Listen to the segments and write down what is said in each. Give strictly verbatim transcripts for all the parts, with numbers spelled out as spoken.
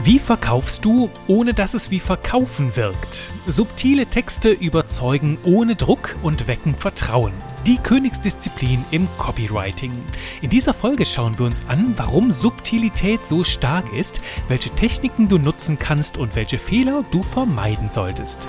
Wie verkaufst du, ohne dass es wie Verkaufen wirkt? Subtile Texte überzeugen ohne Druck und wecken Vertrauen. Die Königsdisziplin im Copywriting. In dieser Folge schauen wir uns an, warum Subtilität so stark ist, welche Techniken du nutzen kannst und welche Fehler du vermeiden solltest.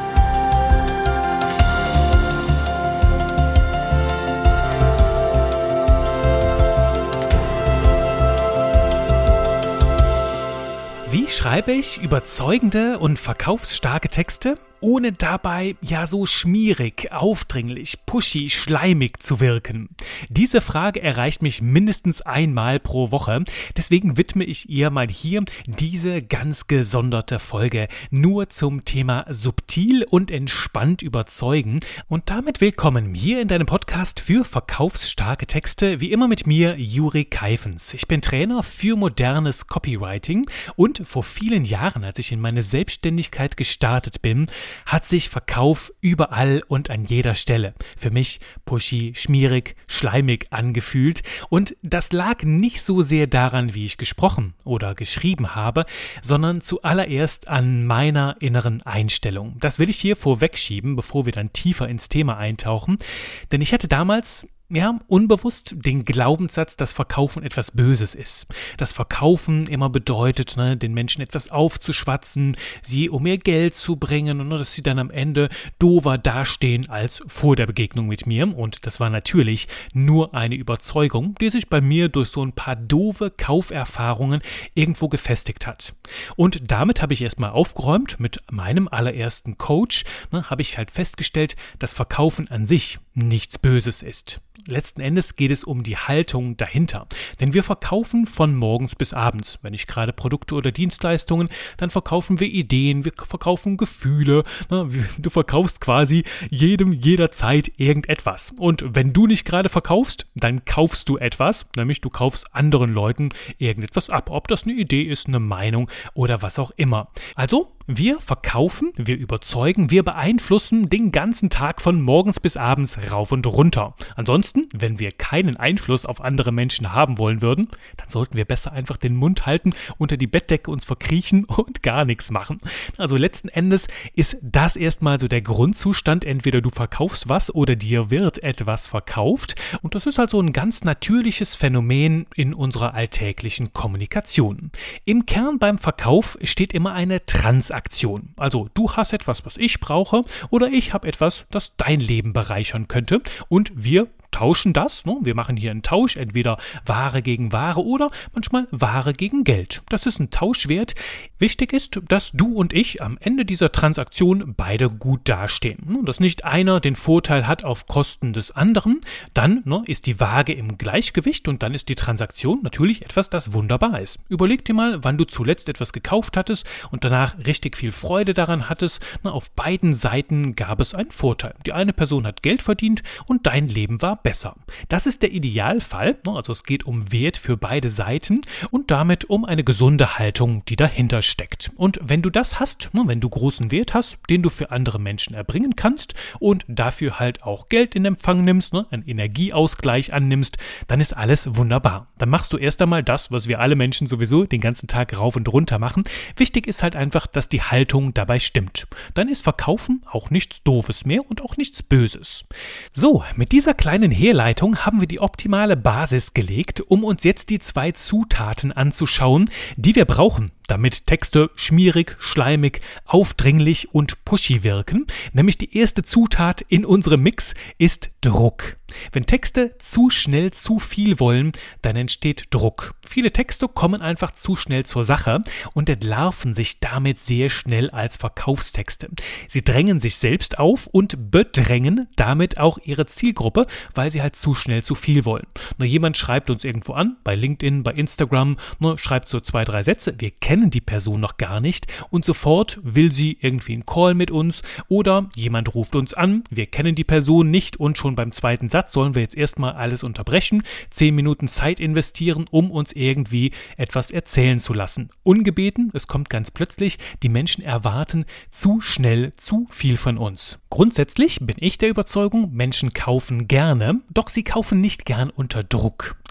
Wie schreibe ich überzeugende und verkaufsstarke Texte, ohne dabei ja so schmierig, aufdringlich, pushy, schleimig zu wirken? Diese Frage erreicht mich mindestens einmal pro Woche, deswegen widme ich ihr mal hier diese ganz gesonderte Folge nur zum Thema subtil und entspannt überzeugen. Und damit willkommen hier in deinem Podcast für verkaufsstarke Texte, wie immer mit mir, Juri Keifens. Ich bin Trainer für modernes Copywriting und vor vielen Jahren, als ich in meine Selbstständigkeit gestartet bin, hat sich Verkauf überall und an jeder Stelle für mich pushy, schmierig, schleimig angefühlt. Und das lag nicht so sehr daran, wie ich gesprochen oder geschrieben habe, sondern zuallererst an meiner inneren Einstellung. Das will ich hier vorwegschieben, bevor wir dann tiefer ins Thema eintauchen. Denn ich hatte damals ja, unbewusst den Glaubenssatz, dass Verkaufen etwas Böses ist. Dass Verkaufen immer bedeutet, ne, den Menschen etwas aufzuschwatzen, sie um ihr Geld zu bringen und ne, dass sie dann am Ende doofer dastehen als vor der Begegnung mit mir. Und das war natürlich nur eine Überzeugung, die sich bei mir durch so ein paar doofe Kauferfahrungen irgendwo gefestigt hat. Und damit habe ich erstmal aufgeräumt mit meinem allerersten Coach, ne, habe ich halt festgestellt, dass Verkaufen an sich nichts Böses ist. Letzten Endes geht es um die Haltung dahinter. Denn wir verkaufen von morgens bis abends. Wenn nicht gerade Produkte oder Dienstleistungen, dann verkaufen wir Ideen, wir verkaufen Gefühle. Du verkaufst quasi jedem, jederzeit irgendetwas. Und wenn du nicht gerade verkaufst, dann kaufst du etwas, nämlich du kaufst anderen Leuten irgendetwas ab. Ob das eine Idee ist, eine Meinung oder was auch immer. Also, wir verkaufen, wir überzeugen, wir beeinflussen den ganzen Tag von morgens bis abends rauf und runter. Ansonsten, wenn wir keinen Einfluss auf andere Menschen haben wollen würden, dann sollten wir besser einfach den Mund halten, unter die Bettdecke uns verkriechen und gar nichts machen. Also letzten Endes ist das erstmal so der Grundzustand, entweder du verkaufst was oder dir wird etwas verkauft. Und das ist halt so ein ganz natürliches Phänomen in unserer alltäglichen Kommunikation. Im Kern beim Verkauf steht immer eine Transaktion. Aktion. Also du hast etwas, was ich brauche, oder ich habe etwas, das dein Leben bereichern könnte, und wir tauschen das, ne? Wir machen hier einen Tausch, entweder Ware gegen Ware oder manchmal Ware gegen Geld. Das ist ein Tauschwert. Wichtig ist, dass du und ich am Ende dieser Transaktion beide gut dastehen. Dass nicht einer den Vorteil hat auf Kosten des anderen, dann ne, ist die Waage im Gleichgewicht und dann ist die Transaktion natürlich etwas, das wunderbar ist. Überleg dir mal, wann du zuletzt etwas gekauft hattest und danach richtig viel Freude daran hattest. Na, auf beiden Seiten gab es einen Vorteil. Die eine Person hat Geld verdient und dein Leben war besser. Das ist der Idealfall, also es geht um Wert für beide Seiten und damit um eine gesunde Haltung, die dahinter steckt. Und wenn du das hast, wenn du großen Wert hast, den du für andere Menschen erbringen kannst und dafür halt auch Geld in Empfang nimmst, einen Energieausgleich annimmst, dann ist alles wunderbar. Dann machst du erst einmal das, was wir alle Menschen sowieso den ganzen Tag rauf und runter machen. Wichtig ist halt einfach, dass die Haltung dabei stimmt. Dann ist Verkaufen auch nichts Doofes mehr und auch nichts Böses. So, mit dieser kleinen Herleitung haben wir die optimale Basis gelegt, um uns jetzt die zwei Zutaten anzuschauen, die wir brauchen, damit Texte schmierig, schleimig, aufdringlich und pushy wirken. Nämlich die erste Zutat in unserem Mix ist Druck. Wenn Texte zu schnell zu viel wollen, dann entsteht Druck. Viele Texte kommen einfach zu schnell zur Sache und entlarven sich damit sehr schnell als Verkaufstexte. Sie drängen sich selbst auf und bedrängen damit auch ihre Zielgruppe, weil sie halt zu schnell zu viel wollen. Na, jemand schreibt uns irgendwo an, bei LinkedIn, bei Instagram, na, schreibt so zwei, drei Sätze, wir kennen die Person noch gar nicht und sofort will sie irgendwie einen Call mit uns oder jemand ruft uns an, wir kennen die Person nicht und schon beim zweiten Satz sollen wir jetzt erstmal alles unterbrechen, zehn Minuten Zeit investieren, um uns irgendwie etwas erzählen zu lassen. Ungebeten, es kommt ganz plötzlich, die Menschen erwarten zu schnell zu viel von uns. Grundsätzlich bin ich der Überzeugung, Menschen kaufen gerne, doch sie kaufen nicht gern unter Druck.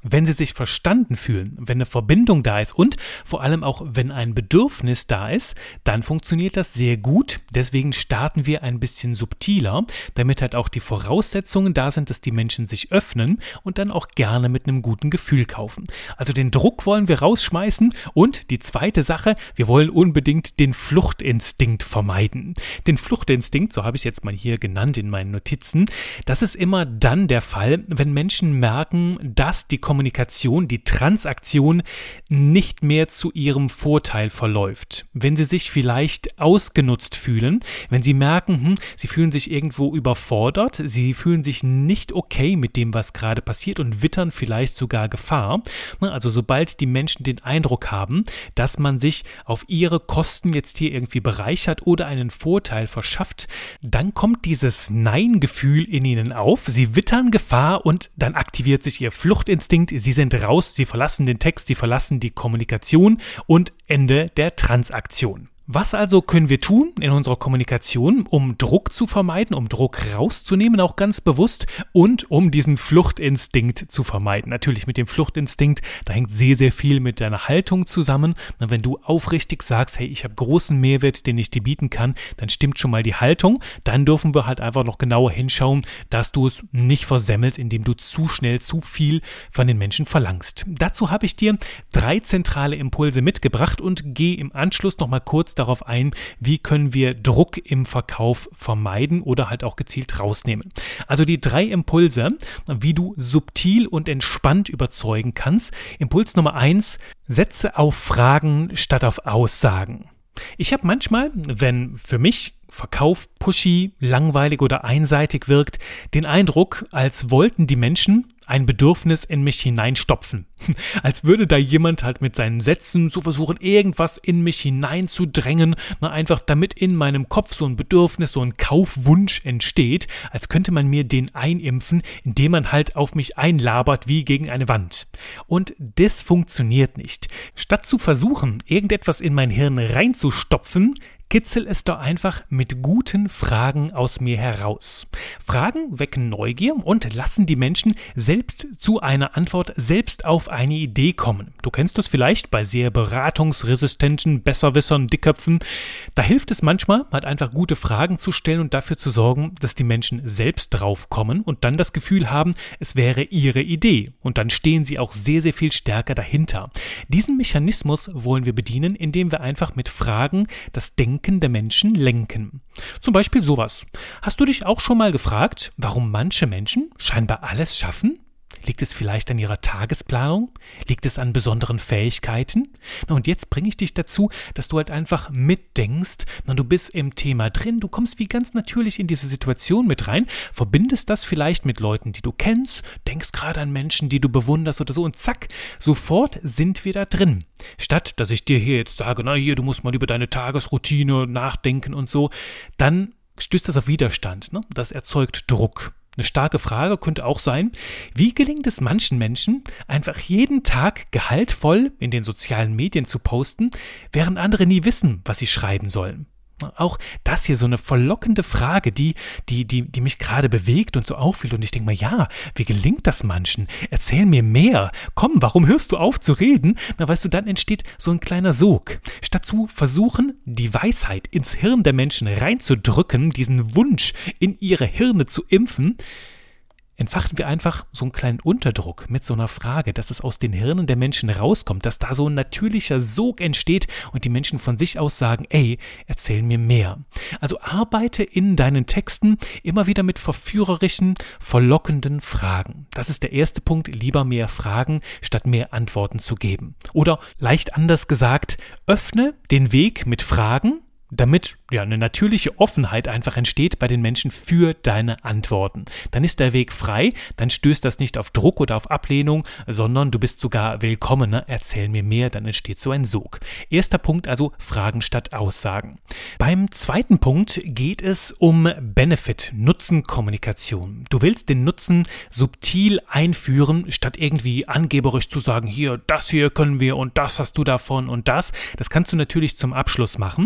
wenn sie sich verstanden fühlen, wenn eine Verbindung da ist und vor allem auch, wenn ein Bedürfnis da ist, dann funktioniert das sehr gut. Deswegen starten wir ein bisschen subtiler, damit halt auch die Voraussetzungen da sind, dass die Menschen sich öffnen und dann auch gerne mit einem guten Gefühl kaufen. Also den Druck wollen wir rausschmeißen und die zweite Sache, wir wollen unbedingt den Fluchtinstinkt vermeiden. Den Fluchtinstinkt, so habe ich es jetzt mal hier genannt in meinen Notizen, das ist immer dann der Fall, wenn Menschen merken, dass die Kommunikation, die Transaktion nicht mehr zu ihrem Vorteil verläuft. Wenn sie sich vielleicht ausgenutzt fühlen, wenn sie merken, hm, sie fühlen sich irgendwo überfordert, sie fühlen sich nicht okay mit dem, was gerade passiert und wittern vielleicht sogar Gefahr. Also sobald die Menschen den Eindruck haben, dass man sich auf ihre Kosten jetzt hier irgendwie bereichert oder einen Vorteil verschafft, dann kommt dieses Nein-Gefühl in ihnen auf, sie wittern Gefahr und dann aktiviert sich ihr Fluchtinstinkt, sie sind raus, sie verlassen den Text, sie verlassen die Kommunikation und Ende der Transaktion. Was also können wir tun in unserer Kommunikation, um Druck zu vermeiden, um Druck rauszunehmen, auch ganz bewusst und um diesen Fluchtinstinkt zu vermeiden? Natürlich mit dem Fluchtinstinkt, da hängt sehr, sehr viel mit deiner Haltung zusammen. Wenn du aufrichtig sagst, hey, ich habe großen Mehrwert, den ich dir bieten kann, dann stimmt schon mal die Haltung. Dann dürfen wir halt einfach noch genauer hinschauen, dass du es nicht versemmelst, indem du zu schnell, zu viel von den Menschen verlangst. Dazu habe ich dir drei zentrale Impulse mitgebracht und gehe im Anschluss nochmal kurz darauf ein, wie können wir Druck im Verkauf vermeiden oder halt auch gezielt rausnehmen. Also die drei Impulse, wie du subtil und entspannt überzeugen kannst. Impuls Nummer eins, setze auf Fragen statt auf Aussagen. Ich habe manchmal, wenn für mich Verkauf pushy, langweilig oder einseitig wirkt, den Eindruck, als wollten die Menschen ein Bedürfnis in mich hineinstopfen. Als würde da jemand halt mit seinen Sätzen so versuchen, irgendwas in mich hineinzudrängen, na, einfach damit in meinem Kopf so ein Bedürfnis, so ein Kaufwunsch entsteht, als könnte man mir den einimpfen, indem man halt auf mich einlabert wie gegen eine Wand. Und das funktioniert nicht. Statt zu versuchen, irgendetwas in mein Hirn reinzustopfen, kitzel es doch einfach mit guten Fragen aus mir heraus. Fragen wecken Neugier und lassen die Menschen selbst zu einer Antwort, selbst auf eine Idee kommen. Du kennst das vielleicht bei sehr beratungsresistenten Besserwissern, Dickköpfen. Da hilft es manchmal, halt einfach gute Fragen zu stellen und dafür zu sorgen, dass die Menschen selbst drauf kommen und dann das Gefühl haben, es wäre ihre Idee. Und dann stehen sie auch sehr, sehr viel stärker dahinter. Diesen Mechanismus wollen wir bedienen, indem wir einfach mit Fragen das Denken der Menschen lenken. Zum Beispiel sowas. Hast du dich auch schon mal gefragt, warum manche Menschen scheinbar alles schaffen? Liegt es vielleicht an ihrer Tagesplanung? Liegt es an besonderen Fähigkeiten? Na, und jetzt bringe ich dich dazu, dass du halt einfach mitdenkst, na, du bist im Thema drin, du kommst wie ganz natürlich in diese Situation mit rein, verbindest das vielleicht mit Leuten, die du kennst, denkst gerade an Menschen, die du bewunderst oder so und zack, sofort sind wir da drin. Statt, dass ich dir hier jetzt sage, na hier, du musst mal über deine Tagesroutine nachdenken und so, dann stößt das auf Widerstand, ne? Das erzeugt Druck. Eine starke Frage könnte auch sein, wie gelingt es manchen Menschen, einfach jeden Tag gehaltvoll in den sozialen Medien zu posten, während andere nie wissen, was sie schreiben sollen? Auch das hier so eine verlockende Frage, die, die, die, die mich gerade bewegt und so auffühlt. Und ich denke mir, ja, wie gelingt das manchen? Erzähl mir mehr. Komm, warum hörst du auf zu reden? Na, weißt du, dann entsteht so ein kleiner Sog. Statt zu versuchen, die Weisheit ins Hirn der Menschen reinzudrücken, diesen Wunsch in ihre Hirne zu impfen, entfachen wir einfach so einen kleinen Unterdruck mit so einer Frage, dass es aus den Hirnen der Menschen rauskommt, dass da so ein natürlicher Sog entsteht und die Menschen von sich aus sagen, ey, erzähl mir mehr. Also arbeite in deinen Texten immer wieder mit verführerischen, verlockenden Fragen. Das ist der erste Punkt, lieber mehr Fragen, statt mehr Antworten zu geben. Oder leicht anders gesagt, öffne den Weg mit Fragen, damit ja eine natürliche Offenheit einfach entsteht bei den Menschen für deine Antworten. Dann ist der Weg frei, dann stößt das nicht auf Druck oder auf Ablehnung, sondern du bist sogar willkommen, ne? Erzähl mir mehr, dann entsteht so ein Sog. Erster Punkt also, Fragen statt Aussagen. Beim zweiten Punkt geht es um Benefit, Nutzenkommunikation. Du willst den Nutzen subtil einführen, statt irgendwie angeberisch zu sagen, hier, das hier können wir und das hast du davon und das. Das kannst du natürlich zum Abschluss machen, ne?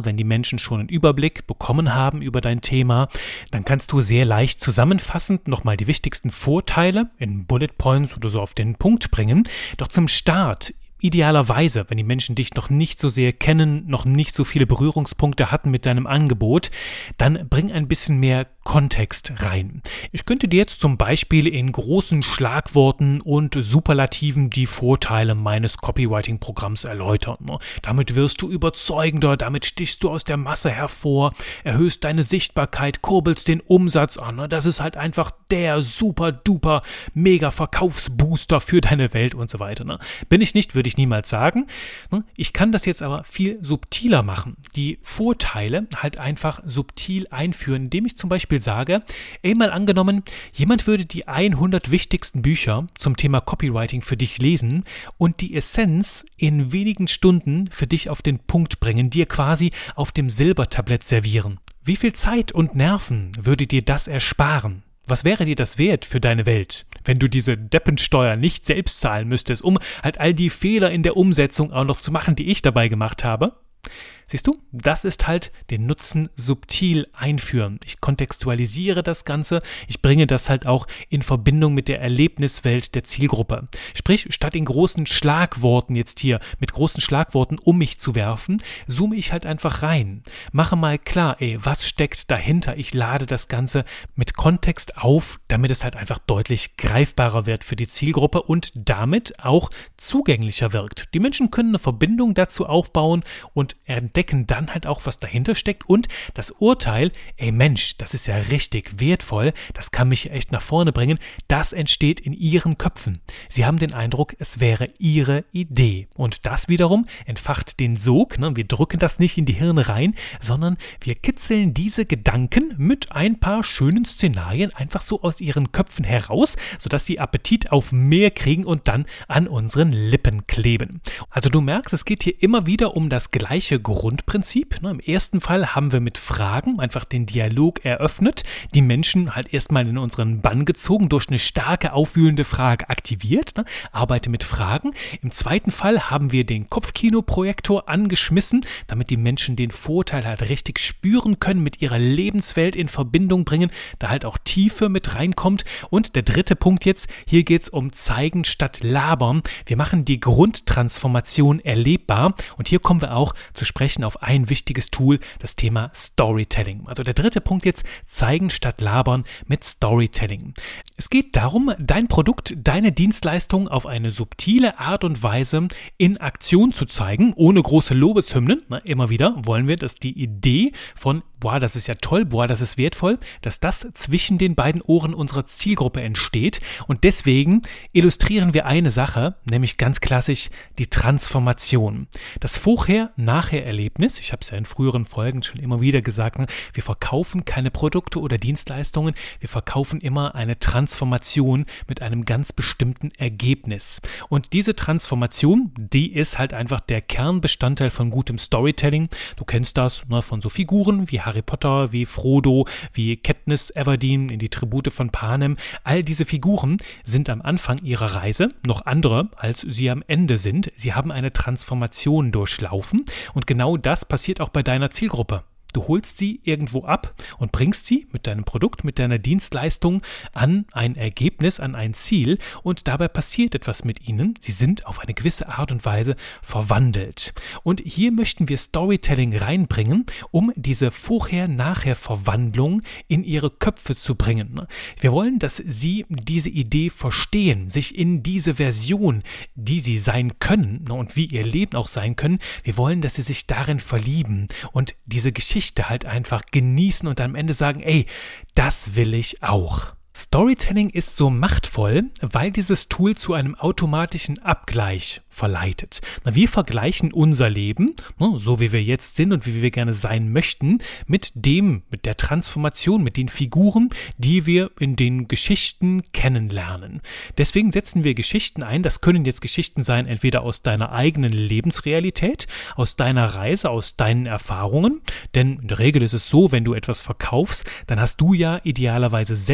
wenn die Menschen schon einen Überblick bekommen haben über dein Thema, dann kannst du sehr leicht zusammenfassend nochmal die wichtigsten Vorteile in Bullet Points oder so auf den Punkt bringen. Doch zum Start, idealerweise, wenn die Menschen dich noch nicht so sehr kennen, noch nicht so viele Berührungspunkte hatten mit deinem Angebot, dann bring ein bisschen mehr Kontext rein. Ich könnte dir jetzt zum Beispiel in großen Schlagworten und Superlativen die Vorteile meines Copywriting-Programms erläutern. Damit wirst du überzeugender, damit stichst du aus der Masse hervor, erhöhst deine Sichtbarkeit, kurbelst den Umsatz an. Das ist halt einfach der super duper mega Verkaufsbooster für deine Welt und so weiter. Bin ich nicht, würde ich niemals sagen. Ich kann das jetzt aber viel subtiler machen. Die Vorteile halt einfach subtil einführen, indem ich zum Beispiel sage, ey, mal angenommen, jemand würde die hundert wichtigsten Bücher zum Thema Copywriting für dich lesen und die Essenz in wenigen Stunden für dich auf den Punkt bringen, dir quasi auf dem Silbertablett servieren. Wie viel Zeit und Nerven würde dir das ersparen? Was wäre dir das wert für deine Welt, wenn du diese Deppensteuer nicht selbst zahlen müsstest, um halt all die Fehler in der Umsetzung auch noch zu machen, die ich dabei gemacht habe? Siehst du, das ist halt den Nutzen subtil einführen. Ich kontextualisiere das Ganze, ich bringe das halt auch in Verbindung mit der Erlebniswelt der Zielgruppe. Sprich, statt in großen Schlagworten jetzt hier, mit großen Schlagworten um mich zu werfen, zoome ich halt einfach rein. Mache mal klar, ey, was steckt dahinter? Ich lade das Ganze mit Kontext auf, damit es halt einfach deutlich greifbarer wird für die Zielgruppe und damit auch zugänglicher wirkt. Die Menschen können eine Verbindung dazu aufbauen und entdecken dann halt auch, was dahinter steckt und das Urteil, ey Mensch, das ist ja richtig wertvoll, das kann mich echt nach vorne bringen, das entsteht in ihren Köpfen. Sie haben den Eindruck, es wäre ihre Idee und das wiederum entfacht den Sog, ne? Wir drücken das nicht in die Hirne rein, sondern wir kitzeln diese Gedanken mit ein paar schönen Szenarien einfach so aus ihren Köpfen heraus, sodass sie Appetit auf mehr kriegen und dann an unseren Lippen kleben. Also du merkst, es geht hier immer wieder um das gleiche Grundprinzip. Im ersten Fall haben wir mit Fragen einfach den Dialog eröffnet, die Menschen halt erstmal in unseren Bann gezogen, durch eine starke, aufwühlende Frage aktiviert, ne? Arbeite mit Fragen. Im zweiten Fall haben wir den Kopfkinoprojektor angeschmissen, damit die Menschen den Vorteil halt richtig spüren können, mit ihrer Lebenswelt in Verbindung bringen, da halt auch Tiefe mit reinkommt. Und der dritte Punkt jetzt, hier geht es um Zeigen statt Labern. Wir machen die Grundtransformation erlebbar und hier kommen wir auch zu sprechen auf ein wichtiges Tool, das Thema Storytelling. Also der dritte Punkt jetzt, Zeigen statt Labern mit Storytelling. Es geht darum, dein Produkt, deine Dienstleistung auf eine subtile Art und Weise in Aktion zu zeigen, ohne große Lobeshymnen. Na, immer wieder wollen wir, dass die Idee von boah, das ist ja toll, boah, das ist wertvoll, dass das zwischen den beiden Ohren unserer Zielgruppe entsteht und deswegen illustrieren wir eine Sache, nämlich ganz klassisch die Transformation. Das Vorher-Nachher-Erlebnis, ich habe es ja in früheren Folgen schon immer wieder gesagt, wir verkaufen keine Produkte oder Dienstleistungen, wir verkaufen immer eine Transformation mit einem ganz bestimmten Ergebnis. Und diese Transformation, die ist halt einfach der Kernbestandteil von gutem Storytelling. Du kennst das, ne, von so Figuren wie Harry Potter, wie Frodo, wie Katniss Everdeen in die Tribute von Panem. All diese Figuren sind am Anfang ihrer Reise noch andere, als sie am Ende sind. Sie haben eine Transformation durchlaufen und genau das passiert auch bei deiner Zielgruppe. Du holst sie irgendwo ab und bringst sie mit deinem Produkt, mit deiner Dienstleistung an ein Ergebnis, an ein Ziel und dabei passiert etwas mit ihnen. Sie sind auf eine gewisse Art und Weise verwandelt. Und hier möchten wir Storytelling reinbringen, um diese Vorher-Nachher-Verwandlung in ihre Köpfe zu bringen. Wir wollen, dass sie diese Idee verstehen, sich in diese Version, die sie sein können und wie ihr Leben auch sein können, wir wollen, dass sie sich darin verlieben und diese Geschichte halt einfach genießen und am Ende sagen, ey, das will ich auch. Storytelling ist so machtvoll, weil dieses Tool zu einem automatischen Abgleich verleitet. Na, wir vergleichen unser Leben, so wie wir jetzt sind und wie wir gerne sein möchten, mit dem, mit der Transformation, mit den Figuren, die wir in den Geschichten kennenlernen. Deswegen setzen wir Geschichten ein. Das können jetzt Geschichten sein, entweder aus deiner eigenen Lebensrealität, aus deiner Reise, aus deinen Erfahrungen. Denn in der Regel ist es so, wenn du etwas verkaufst, dann hast du ja idealerweise selbst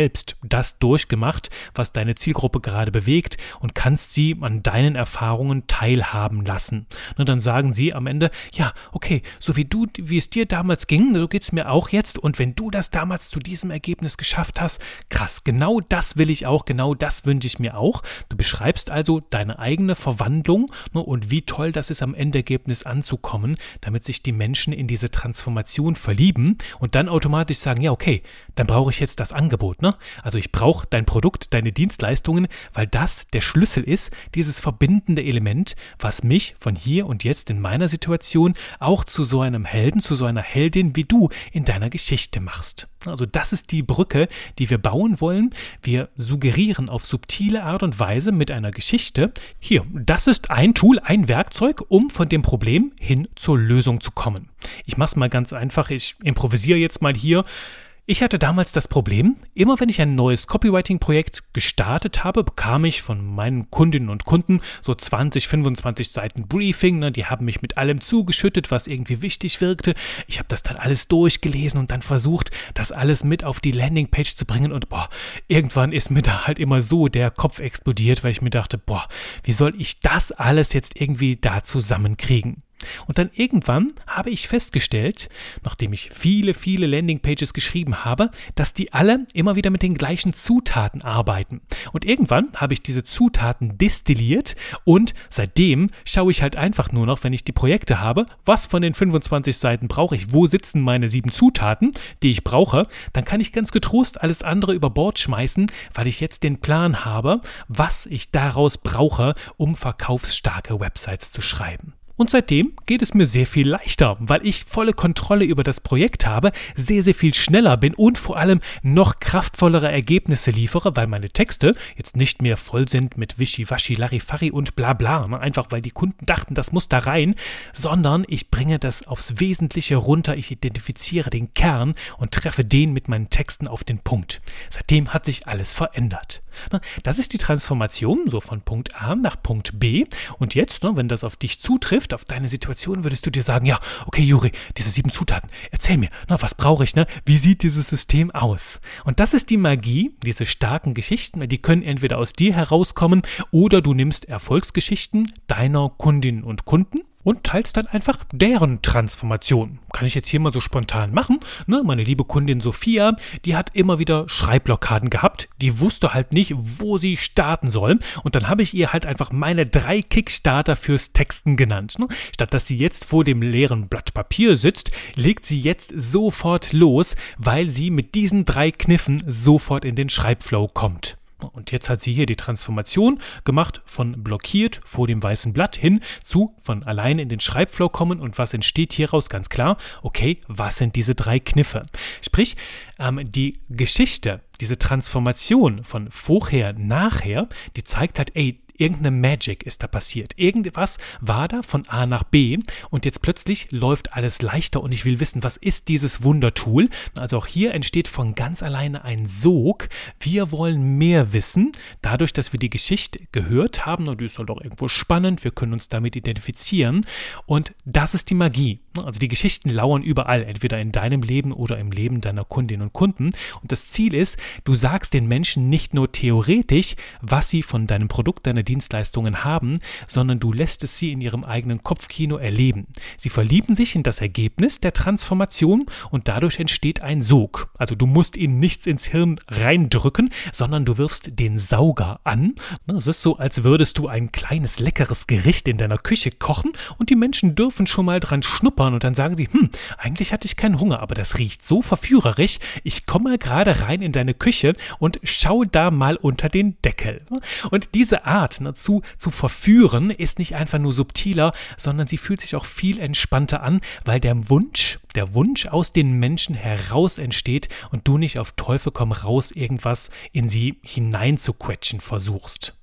das durchgemacht, was deine Zielgruppe gerade bewegt und kannst sie an deinen Erfahrungen teilhaben lassen. Und dann sagen sie am Ende, ja, okay, so wie du, wie es dir damals ging, so geht es mir auch jetzt und wenn du das damals zu diesem Ergebnis geschafft hast, krass, genau das will ich auch, genau das wünsche ich mir auch. Du beschreibst also deine eigene Verwandlung, ne, und wie toll das ist, am Endergebnis anzukommen, damit sich die Menschen in diese Transformation verlieben und dann automatisch sagen, ja, okay, dann brauche ich jetzt das Angebot, ne? Also ich brauche dein Produkt, deine Dienstleistungen, weil das der Schlüssel ist, dieses verbindende Element, was mich von hier und jetzt in meiner Situation auch zu so einem Helden, zu so einer Heldin wie du in deiner Geschichte machst. Also das ist die Brücke, die wir bauen wollen. Wir suggerieren auf subtile Art und Weise mit einer Geschichte, hier, das ist ein Tool, ein Werkzeug, um von dem Problem hin zur Lösung zu kommen. Ich mache es mal ganz einfach, ich improvisiere jetzt mal hier. Ich hatte damals das Problem, immer wenn ich ein neues Copywriting-Projekt gestartet habe, bekam ich von meinen Kundinnen und Kunden so zwanzig, fünfundzwanzig Seiten Briefing, ne, die haben mich mit allem zugeschüttet, was irgendwie wichtig wirkte. Ich habe das dann alles durchgelesen und dann versucht, das alles mit auf die Landingpage zu bringen und boah, irgendwann ist mir da halt immer so der Kopf explodiert, weil ich mir dachte, boah, wie soll ich das alles jetzt irgendwie da zusammenkriegen? Und dann irgendwann habe ich festgestellt, nachdem ich viele, viele Landingpages geschrieben habe, dass die alle immer wieder mit den gleichen Zutaten arbeiten. Und irgendwann habe ich diese Zutaten destilliert und seitdem schaue ich halt einfach nur noch, wenn ich die Projekte habe, was von den fünfundzwanzig Seiten brauche ich, wo sitzen meine sieben Zutaten, die ich brauche, dann kann ich ganz getrost alles andere über Bord schmeißen, weil ich jetzt den Plan habe, was ich daraus brauche, um verkaufsstarke Websites zu schreiben. Und seitdem geht es mir sehr viel leichter, weil ich volle Kontrolle über das Projekt habe, sehr, sehr viel schneller bin und vor allem noch kraftvollere Ergebnisse liefere, weil meine Texte jetzt nicht mehr voll sind mit Wischiwaschi, Larifari und bla bla, ne? Einfach weil die Kunden dachten, das muss da rein, sondern ich bringe das aufs Wesentliche runter, ich identifiziere den Kern und treffe den mit meinen Texten auf den Punkt. Seitdem hat sich alles verändert. Das ist die Transformation, so von Punkt A nach Punkt B und jetzt, ne, wenn das auf dich zutrifft, auf deine Situation, würdest du dir sagen, ja, okay, Juri, diese sieben Zutaten, erzähl mir, na, was brauche ich, ne? Wie sieht dieses System aus? Und das ist die Magie, diese starken Geschichten, die können entweder aus dir herauskommen oder du nimmst Erfolgsgeschichten deiner Kundinnen und Kunden und teilst dann einfach deren Transformation. Kann ich jetzt hier mal so spontan machen. Ne, meine liebe Kundin Sophia, die hat immer wieder Schreibblockaden gehabt. Die wusste halt nicht, wo sie starten soll. Und dann habe ich ihr halt einfach meine drei Kickstarter fürs Texten genannt. Ne? Statt dass sie jetzt vor dem leeren Blatt Papier sitzt, legt sie jetzt sofort los, weil sie mit diesen drei Kniffen sofort in den Schreibflow kommt. Und jetzt hat sie hier die Transformation gemacht von blockiert vor dem weißen Blatt hin zu von alleine in den Schreibflow kommen. Und was entsteht hieraus? Ganz klar, okay, was sind diese drei Kniffe? Sprich, ähm, die Geschichte, diese Transformation von vorher, nachher, die zeigt halt, ey, irgendeine Magic ist da passiert. Irgendwas war da von A nach B und jetzt plötzlich läuft alles leichter und ich will wissen, was ist dieses Wundertool? Also auch hier entsteht von ganz alleine ein Sog. Wir wollen mehr wissen, dadurch, dass wir die Geschichte gehört haben und die ist halt auch irgendwo spannend, wir können uns damit identifizieren und das ist die Magie. Also die Geschichten lauern überall, entweder in deinem Leben oder im Leben deiner Kundinnen und Kunden und das Ziel ist, du sagst den Menschen nicht nur theoretisch, was sie von deinem Produkt, deiner Dienstleistungen haben, sondern du lässt es sie in ihrem eigenen Kopfkino erleben. Sie verlieben sich in das Ergebnis der Transformation und dadurch entsteht ein Sog. Also du musst ihnen nichts ins Hirn reindrücken, sondern du wirfst den Sauger an. Es ist so, als würdest du ein kleines, leckeres Gericht in deiner Küche kochen und die Menschen dürfen schon mal dran schnuppern und dann sagen sie, hm, eigentlich hatte ich keinen Hunger, aber das riecht so verführerisch, ich komme gerade rein in deine Küche und schau da mal unter den Deckel. Und diese Art, Zu, zu verführen, ist nicht einfach nur subtiler, sondern sie fühlt sich auch viel entspannter an, weil der Wunsch, der Wunsch aus den Menschen heraus entsteht und du nicht auf Teufel komm raus irgendwas in sie hineinzuquetschen versuchst. Jo,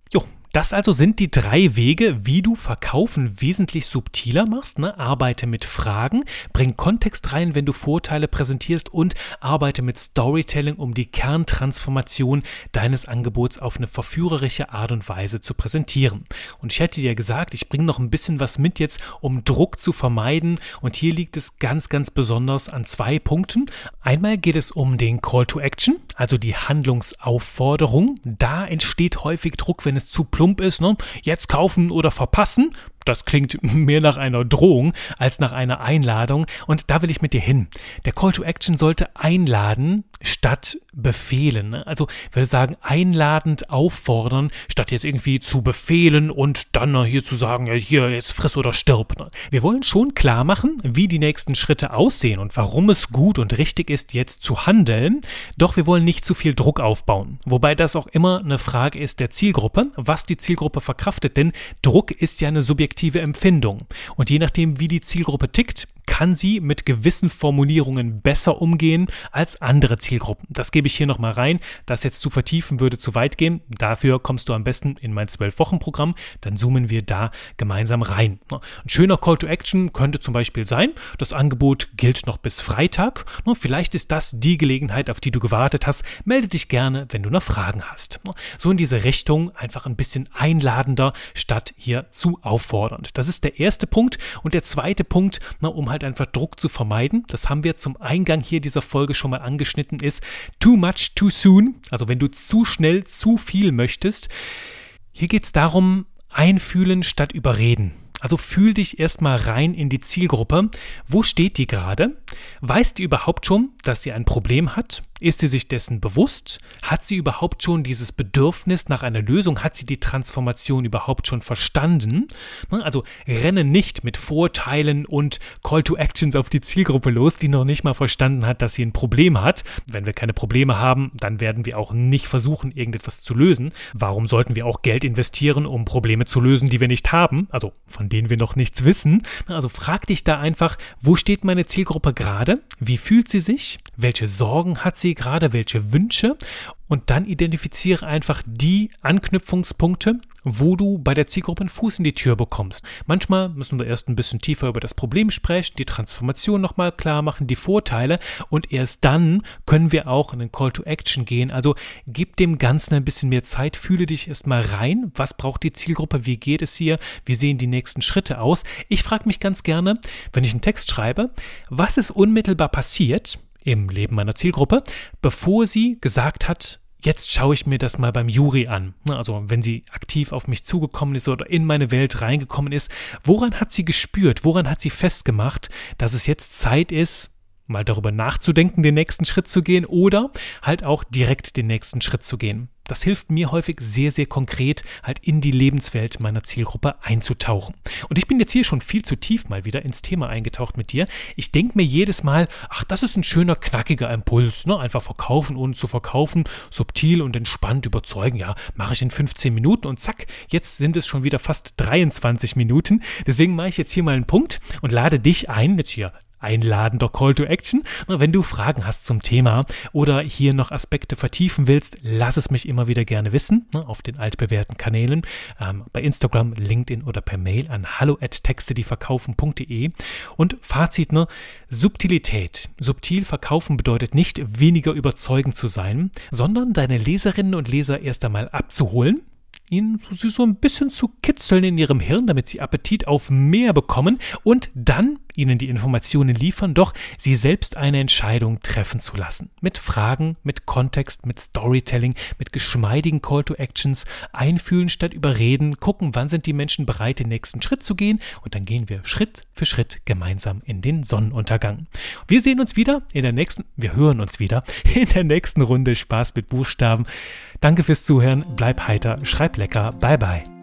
Das also sind die drei Wege, wie du Verkaufen wesentlich subtiler machst. Ne? Arbeite mit Fragen, bring Kontext rein, wenn du Vorteile präsentierst und arbeite mit Storytelling, um die Kerntransformation deines Angebots auf eine verführerische Art und Weise zu präsentieren. Und ich hätte dir gesagt, ich bringe noch ein bisschen was mit jetzt, um Druck zu vermeiden. Und hier liegt es ganz, ganz besonders an zwei Punkten. Einmal geht es um den Call to Action, also die Handlungsaufforderung. Da entsteht häufig Druck, wenn es zu plump ist, ne? Jetzt kaufen oder verpassen. Das klingt mehr nach einer Drohung als nach einer Einladung und da will ich mit dir hin. Der Call to Action sollte einladen statt befehlen. Also ich würde sagen, einladend auffordern, statt jetzt irgendwie zu befehlen und dann hier zu sagen, ja hier, jetzt friss oder stirb. Wir wollen schon klar machen, wie die nächsten Schritte aussehen und warum es gut und richtig ist, jetzt zu handeln. Doch wir wollen nicht zu viel Druck aufbauen. Wobei das auch immer eine Frage ist der Zielgruppe, was die Zielgruppe verkraftet. Denn Druck ist ja eine subjektive Empfindung. Und je nachdem, wie die Zielgruppe tickt, kann sie mit gewissen Formulierungen besser umgehen als andere Zielgruppen. Das gebe ich hier nochmal rein. Das jetzt zu vertiefen würde zu weit gehen. Dafür kommst du am besten in mein zwölf Wochen Programm. Dann zoomen wir da gemeinsam rein. Ein schöner Call to Action könnte zum Beispiel sein, das Angebot gilt noch bis Freitag. Vielleicht ist das die Gelegenheit, auf die du gewartet hast. Melde dich gerne, wenn du noch Fragen hast. So in diese Richtung, einfach ein bisschen einladender, statt hier zu auffordernd. Das ist der erste Punkt. Und der zweite Punkt, um halt einfach Druck zu vermeiden, das haben wir zum Eingang hier dieser Folge schon mal angeschnitten, ist too much too soon. Also wenn du zu schnell zu viel möchtest. Hier geht es darum, einfühlen statt überreden. Also fühl dich erstmal rein in die Zielgruppe. Wo steht die gerade? Weiß die überhaupt schon, dass sie ein Problem hat? Ist sie sich dessen bewusst? Hat sie überhaupt schon dieses Bedürfnis nach einer Lösung? Hat sie die Transformation überhaupt schon verstanden? Also renne nicht mit Vorteilen und Call to Actions auf die Zielgruppe los, die noch nicht mal verstanden hat, dass sie ein Problem hat. Wenn wir keine Probleme haben, dann werden wir auch nicht versuchen, irgendetwas zu lösen. Warum sollten wir auch Geld investieren, um Probleme zu lösen, die wir nicht haben? Also von denen wir noch nichts wissen. Also frag dich da einfach, wo steht meine Zielgruppe gerade? Wie fühlt sie sich? Welche Sorgen hat sie gerade? Welche Wünsche? Und dann identifiziere einfach die Anknüpfungspunkte, wo du bei der Zielgruppe einen Fuß in die Tür bekommst. Manchmal müssen wir erst ein bisschen tiefer über das Problem sprechen, die Transformation nochmal klar machen, die Vorteile und erst dann können wir auch in den Call to Action gehen. Also gib dem Ganzen ein bisschen mehr Zeit, fühle dich erstmal rein. Was braucht die Zielgruppe? Wie geht es hier? Wie sehen die nächsten Schritte aus? Ich frage mich ganz gerne, wenn ich einen Text schreibe, was ist unmittelbar passiert im Leben meiner Zielgruppe, bevor sie gesagt hat, jetzt schaue ich mir das mal beim Juri an. Also wenn sie aktiv auf mich zugekommen ist oder in meine Welt reingekommen ist, woran hat sie gespürt, woran hat sie festgemacht, dass es jetzt Zeit ist, mal darüber nachzudenken, den nächsten Schritt zu gehen oder halt auch direkt den nächsten Schritt zu gehen. Das hilft mir häufig sehr, sehr konkret, halt in die Lebenswelt meiner Zielgruppe einzutauchen. Und ich bin jetzt hier schon viel zu tief mal wieder ins Thema eingetaucht mit dir. Ich denke mir jedes Mal, ach, das ist ein schöner, knackiger Impuls, ne? Einfach verkaufen ohne zu verkaufen, subtil und entspannt überzeugen. Ja, mache ich in fünfzehn Minuten und zack, jetzt sind es schon wieder fast dreiundzwanzig Minuten. Deswegen mache ich jetzt hier mal einen Punkt und lade dich ein, jetzt hier einladender Call to Action. Wenn du Fragen hast zum Thema oder hier noch Aspekte vertiefen willst, lass es mich immer wieder gerne wissen, auf den altbewährten Kanälen, ähm, bei Instagram, LinkedIn oder per Mail an hallo at texte die verkaufen punkt de. Und Fazit, ne, Subtilität. Subtil verkaufen bedeutet nicht, weniger überzeugend zu sein, sondern deine Leserinnen und Leser erst einmal abzuholen, ihnen sie so ein bisschen zu kitzeln in ihrem Hirn, damit sie Appetit auf mehr bekommen und dann ihnen die Informationen liefern, doch sie selbst eine Entscheidung treffen zu lassen. Mit Fragen, mit Kontext, mit Storytelling, mit geschmeidigen Call to Actions, einfühlen statt überreden, gucken, wann sind die Menschen bereit, den nächsten Schritt zu gehen und dann gehen wir Schritt für Schritt gemeinsam in den Sonnenuntergang. Wir sehen uns wieder in der nächsten, wir hören uns wieder in der nächsten Runde Spaß mit Buchstaben. Danke fürs Zuhören, bleib heiter, schreib lecker, bye bye.